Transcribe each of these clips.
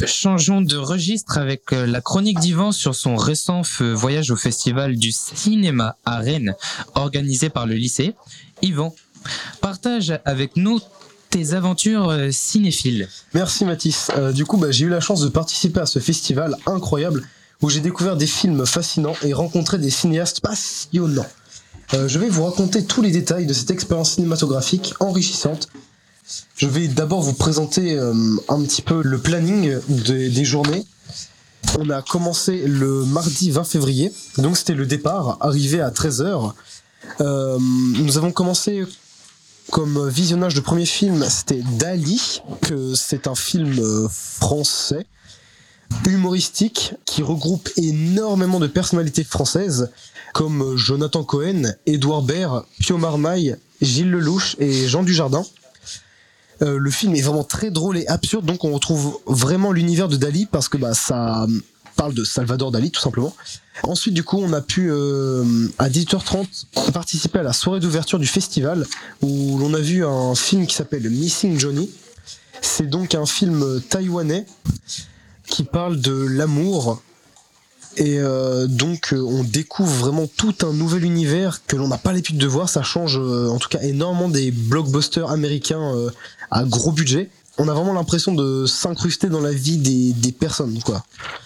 Changeons de registre avec la chronique d'Yvan sur son récent voyage au festival du cinéma à Rennes, organisé par le lycée. Yvan, partage avec nous tes aventures cinéphiles. Merci Mathis. J'ai eu la chance de participer à ce festival incroyable où j'ai découvert des films fascinants et rencontré des cinéastes passionnants. Je vais vous raconter tous les détails de cette expérience cinématographique enrichissante. Je vais d'abord vous présenter un petit peu le planning des journées. On a commencé le mardi 20 février, donc c'était le départ, arrivé à 13h. Nous avons commencé comme visionnage de premier film, c'était Dali, que c'est un film français, humoristique, qui regroupe énormément de personnalités françaises, comme Jonathan Cohen, Édouard Baird, Pio Marmaille, Gilles Lelouch et Jean Dujardin. Le film est vraiment très drôle et absurde, donc on retrouve vraiment l'univers de Dali parce que ça parle de Salvador Dali tout simplement. Ensuite du coup on a pu à 18h30 participer à la soirée d'ouverture du festival où l'on a vu un film qui s'appelle Missing Johnny. C'est donc un film taïwanais qui parle de l'amour et on découvre vraiment tout un nouvel univers que l'on n'a pas l'habitude de voir. Ça change en tout cas énormément des blockbusters américains à gros budget. On a vraiment l'impression de s'incruster dans la vie des personnes quoi.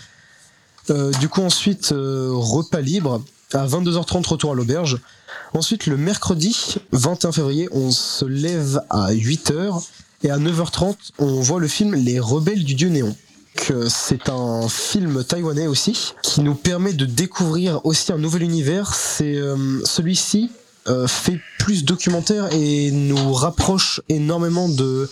Ensuite repas libre à 22h30, retour à l'auberge. Ensuite le mercredi 21 février on se lève à 8h et à 9h30 on voit le film Les Rebelles du Dieu Néon. C'est un film taïwanais aussi qui nous permet de découvrir aussi un nouvel univers. Celui-ci fait plus documentaire et nous rapproche énormément de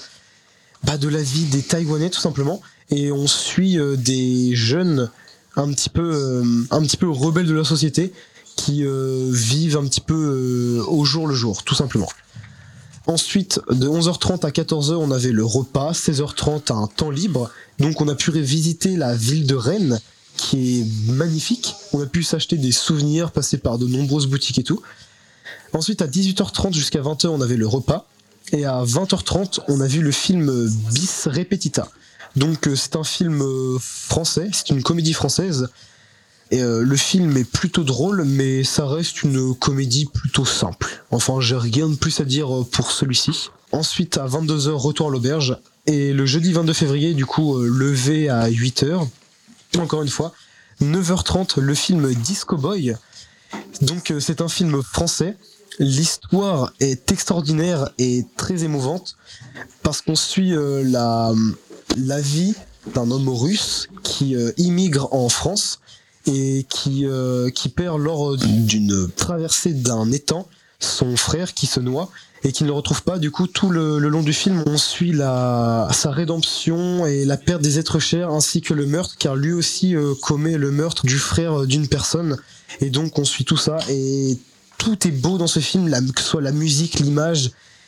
la vie des Taïwanais tout simplement. Et on suit des jeunes un petit peu rebelles de la société qui vivent un petit peu au jour le jour tout simplement. Ensuite, de 11h30 à 14h, on avait le repas, 16h30 un temps libre. Donc on a pu visiter la ville de Rennes, qui est magnifique. On a pu s'acheter des souvenirs, passer par de nombreuses boutiques et tout. Ensuite, à 18h30 jusqu'à 20h, on avait le repas. Et à 20h30, on a vu le film Bis Repetita. Donc c'est un film français, c'est une comédie française. Et le film est plutôt drôle, mais ça reste une comédie plutôt simple. Enfin, j'ai rien de plus à dire pour celui-ci. Ensuite, à 22h, retour à l'auberge. Et le jeudi 22 février, du coup, levé à 8h. Encore une fois. 9h30, le film Disco Boy. Donc, c'est un film français. L'histoire est extraordinaire et très émouvante. Parce qu'on suit la vie d'un homme russe qui immigre en France. Et qui perd lors d'une traversée d'un étang son frère qui se noie et qui ne le retrouve pas. Du coup, tout le long du film, on suit sa rédemption et la perte des êtres chers ainsi que le meurtre, car lui aussi commet le meurtre du frère d'une personne. Et donc, on suit tout ça et tout est beau dans ce film, que ce soit la musique, l'image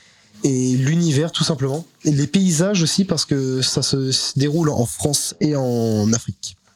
et l'univers tout simplement. Et les paysages aussi parce que ça se déroule en France et en Afrique.